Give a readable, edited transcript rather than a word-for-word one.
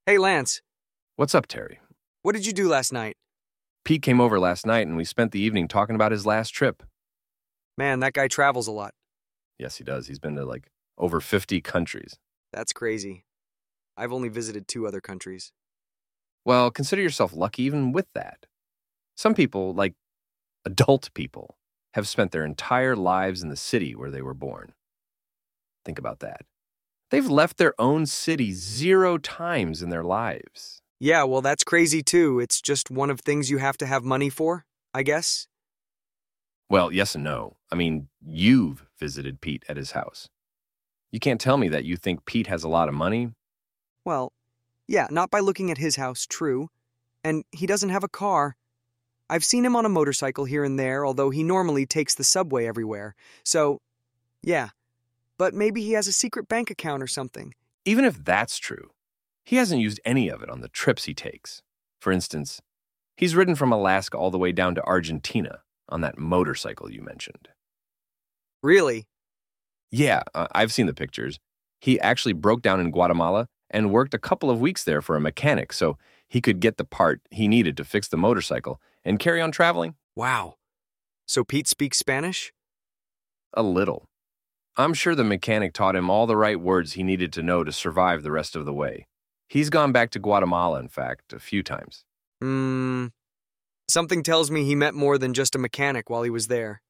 Hey, Lance, What's up, Terry? what did you do last night? Pete came over last night and we spent the evening talking about his last trip. Man, that guy travels a lot. Yes, he does. He's been to over 50 countries. That's crazy. I've only visited two other countries. Well, consider yourself lucky even with that. Some people, like adult people, have spent their entire lives in the city where they were born. Think about that. They've left their own city 0 times in their lives. Yeah, well, that's crazy too. It's just one of things you have to have money for, I guess. Well, yes and no. I mean, you've visited Pete at his house. You can't tell me that you think Pete has a lot of money. Well, yeah, not by looking at his house, true. And he doesn't have a car. I've seen him on a motorcycle here and there, although he normally takes the subway everywhere. So, yeah. But maybe he has a secret bank account or something. Even if that's true, he hasn't used any of it on the trips he takes. For instance, he's ridden from Alaska all the way down to Argentina on that motorcycle you mentioned. Really? Yeah, I've seen the pictures. He actually broke down in Guatemala and worked a couple of weeks there for a mechanic so he could get the part he needed to fix the motorcycle and carry on traveling. Wow. So Pete speaks Spanish? A little. I'm sure the mechanic taught him all the right words he needed to know to survive the rest of the way. He's gone back to Guatemala, in fact, a few times. Something tells me he met more than just a mechanic while he was there.